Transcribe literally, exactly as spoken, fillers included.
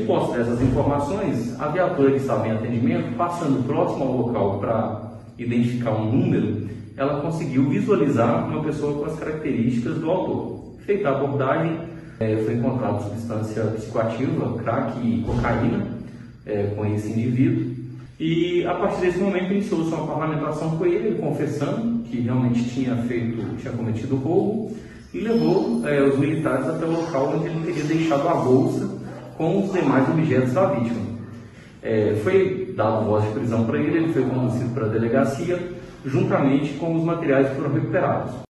posse dessas informações, a viatura que estava em atendimento, passando próximo ao local para identificar um número, ela conseguiu visualizar uma pessoa com as características do autor. Feita a abordagem, é, foi encontrada substância psicoativa, crack e cocaína, é, com esse indivíduo. E a partir desse momento iniciou-se uma parlamentação com ele, confessando que realmente tinha feito, tinha cometido o roubo, e levou é, os militares até o local onde ele teria deixado a bolsa com os demais objetos da vítima. É, foi dado voz de prisão para ele, ele foi conduzido para a delegacia, juntamente com os materiais que foram recuperados.